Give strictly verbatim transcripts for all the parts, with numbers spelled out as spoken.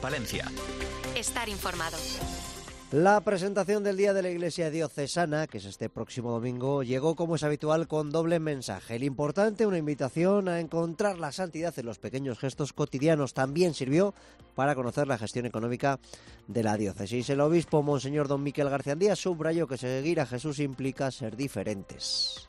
Palencia. Estar informado. La presentación del Día de la Iglesia Diocesana, que es este próximo domingo, llegó como es habitual con doble mensaje. El importante, una invitación a encontrar la santidad en los pequeños gestos cotidianos, también sirvió para conocer la gestión económica de la diócesis. El obispo Monseñor Don Miquel García Díaz subrayó que seguir a Jesús implica ser diferentes.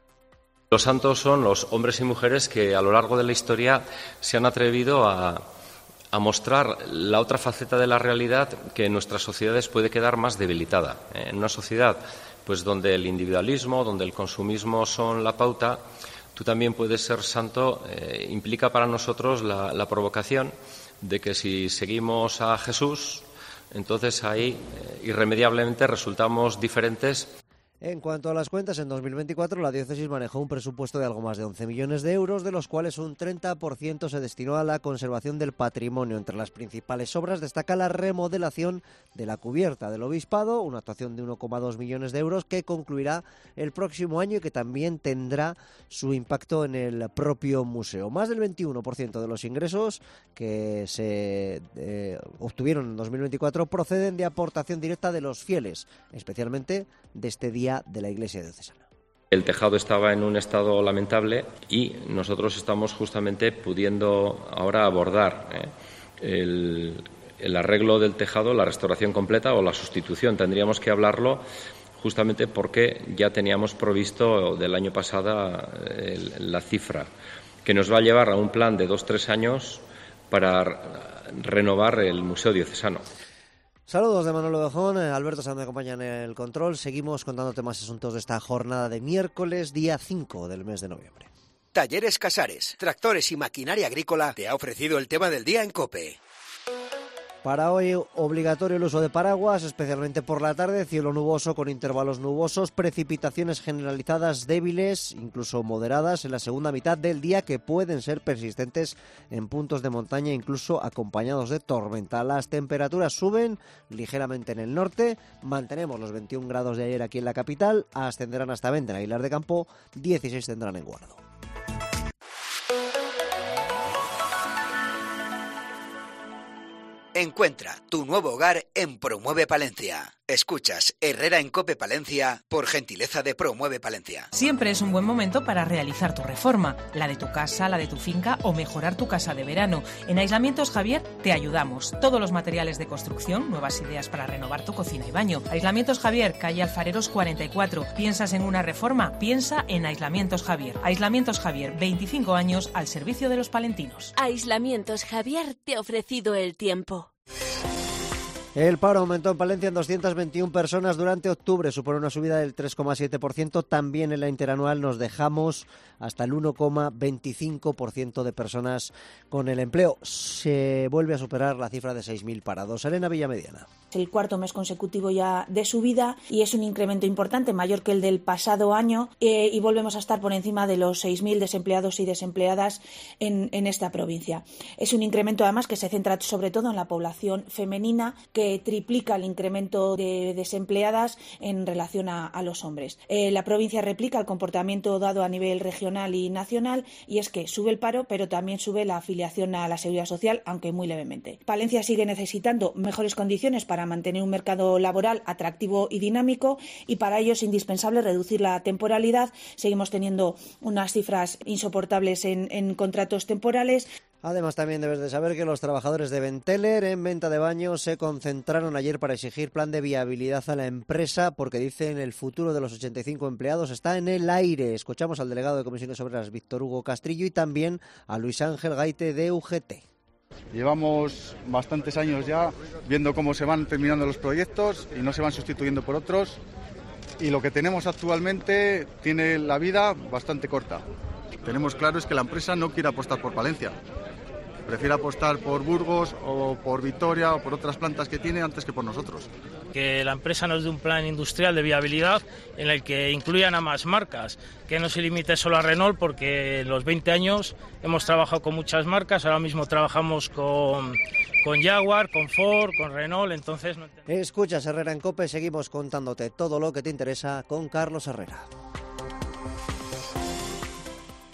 Los santos son los hombres y mujeres que a lo largo de la historia se han atrevido a... a mostrar la otra faceta de la realidad que en nuestras sociedades puede quedar más debilitada. En una sociedad pues donde el individualismo, donde el consumismo son la pauta, tú también puedes ser santo, eh, implica para nosotros la, la provocación de que si seguimos a Jesús, entonces ahí eh, irremediablemente resultamos diferentes. En cuanto a las cuentas, en dos mil veinticuatro la diócesis manejó un presupuesto de algo más de once millones de euros, de los cuales un treinta por ciento se destinó a la conservación del patrimonio. Entre las principales obras destaca la remodelación de la cubierta del obispado, una actuación de uno coma dos millones de euros que concluirá el próximo año y que también tendrá su impacto en el propio museo. Más del veintiuno por ciento de los ingresos que se eh, obtuvieron en dos mil veinticuatro proceden de aportación directa de los fieles, especialmente de este día de la Iglesia Diocesana. El tejado estaba en un estado lamentable y nosotros estamos justamente pudiendo ahora abordar ¿eh? el, el arreglo del tejado, la restauración completa o la sustitución. Tendríamos que hablarlo justamente porque ya teníamos provisto del año pasado el, la cifra que nos va a llevar a un plan de dos tres años para renovar el Museo Diocesano. Saludos de Manolo Bejón, Alberto Sanz me acompaña en el control. Seguimos contándote más asuntos de esta jornada de miércoles, día cinco del mes de noviembre. Talleres Casares, tractores y maquinaria agrícola te ha ofrecido el tema del día en COPE. Para hoy, obligatorio el uso de paraguas, especialmente por la tarde, cielo nuboso con intervalos nubosos, precipitaciones generalizadas débiles, incluso moderadas en la segunda mitad del día, que pueden ser persistentes en puntos de montaña, incluso acompañados de tormenta. Las temperaturas suben ligeramente en el norte, mantenemos los veintiún grados de ayer aquí en la capital, ascenderán hasta veinte en Aguilar de Campo, dieciséis tendrán en Guardo. Encuentra tu nuevo hogar en Promueve Palencia. Escuchas Herrera en COPE Palencia por gentileza de Promueve Palencia. Siempre es un buen momento para realizar tu reforma, la de tu casa, la de tu finca o mejorar tu casa de verano. En Aislamientos Javier te ayudamos. Todos los materiales de construcción, nuevas ideas para renovar tu cocina y baño. Aislamientos Javier, calle Alfareros cuarenta y cuatro. ¿Piensas en una reforma? Piensa en Aislamientos Javier. Aislamientos Javier, veinticinco años al servicio de los palentinos. Aislamientos Javier te ha ofrecido el tiempo. El paro aumentó en Palencia en doscientas veintiuna personas durante octubre, supone una subida del tres coma siete por ciento. También en la interanual nos dejamos hasta el uno coma veinticinco por ciento de personas con el empleo. Se vuelve a superar la cifra de seis mil parados. Elena Villamediana. El cuarto mes consecutivo ya de subida y es un incremento importante, mayor que el del pasado año, eh, y volvemos a estar por encima de los seis mil desempleados y desempleadas en, en esta provincia. Es un incremento además que se centra sobre todo en la población femenina, que triplica el incremento de desempleadas en relación a, a los hombres. Eh, la provincia replica el comportamiento dado a nivel regional y nacional, y es que sube el paro, pero también sube la afiliación a la Seguridad Social, aunque muy levemente. Palencia sigue necesitando mejores condiciones para mantener un mercado laboral atractivo y dinámico, y para ello es indispensable reducir la temporalidad. Seguimos teniendo unas cifras insoportables en, en contratos temporales. Además, también debes de saber que los trabajadores de Benteler en venta de baños se concentraron ayer para exigir plan de viabilidad a la empresa, porque dicen el futuro de los ochenta y cinco empleados está en el aire. Escuchamos al delegado de Comisiones Obreras, Víctor Hugo Castrillo, y también a Luis Ángel Gaite de U G T. Llevamos bastantes años ya viendo cómo se van terminando los proyectos y no se van sustituyendo por otros, y lo que tenemos actualmente tiene la vida bastante corta. Tenemos claro es que la empresa no quiere apostar por Palencia. Prefiere apostar por Burgos o por Vitoria o por otras plantas que tiene antes que por nosotros. Que la empresa nos dé un plan industrial de viabilidad en el que incluyan a más marcas, que no se limite solo a Renault, porque en los veinte años hemos trabajado con muchas marcas, ahora mismo trabajamos con, con Jaguar, con Ford, con Renault, entonces... No... Escuchas Herrera en COPE, seguimos contándote todo lo que te interesa con Carlos Herrera.